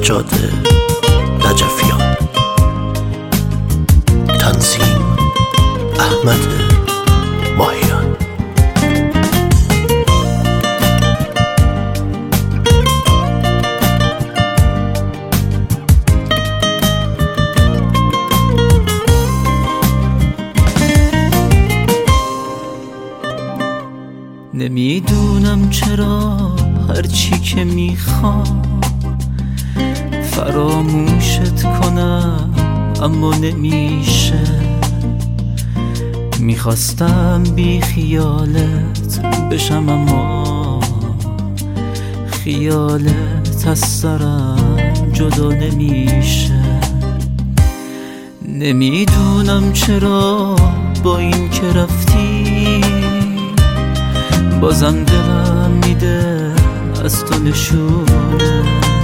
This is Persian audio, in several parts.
سجاد نجفیان، تنظیم احمد ماهیان. نمیدونم چرا هرچی که میخوام فراموشت کنم اما نمیشه. میخواستم بی خیالت بشم اما خیالت از سرم جدا نمیشه. نمیدونم چرا با این که رفتی بازم دلم میده از تو نشونه.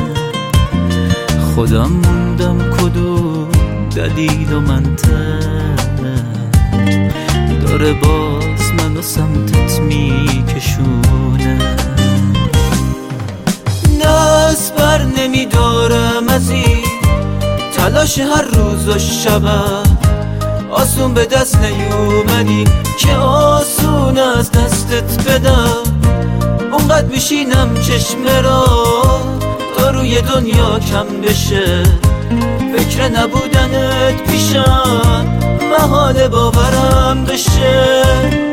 خودم موندم کدوم دلیل و منطق داره باز منو سمتت میکشونه. دست بر نمیدارم از این تلاش هر روز و شبم، آسون به دست نیومدی که آسون از دستت بدم. اونقدر بشینم چشمه را تا روی دنیا کم بشه، فکر نبودنت پیشم محال باورم بشه.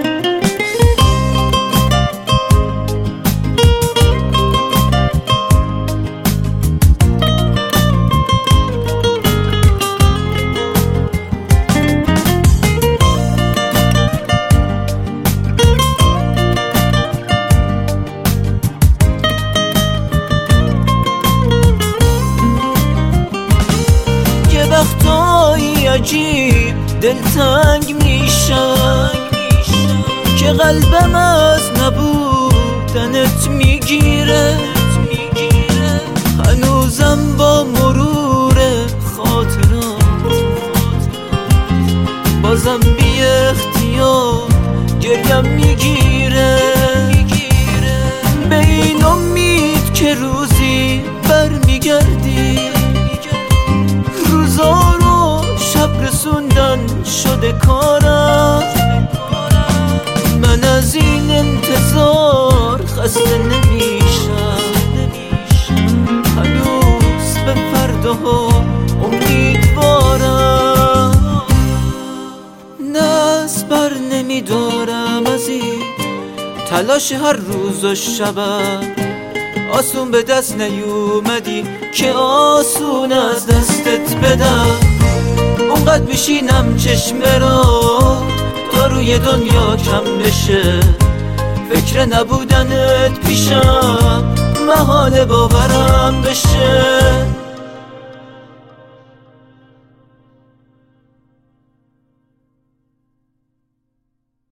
وقتایی عجیب دلتنگ میشم که قلبم از نبودنت میگیره. هنوزم با مرور خاطرات بازم بی اختیار گریم میگیره. به این امید که روزی برمیگردی، روزا رو شب رسوندن شده کارم. من از این انتظار خسته نمیشم، هنوز به فرداها امیدوارم. دست بر نمیدارم از این تلاش هر روز و شبم، آسون به دست نیومدی که آسون از دستت بدم. اونقدر بشینم چشمه را تا روی دنیا کم بشه، فکر نبودنت پیشم محال باورم بشه.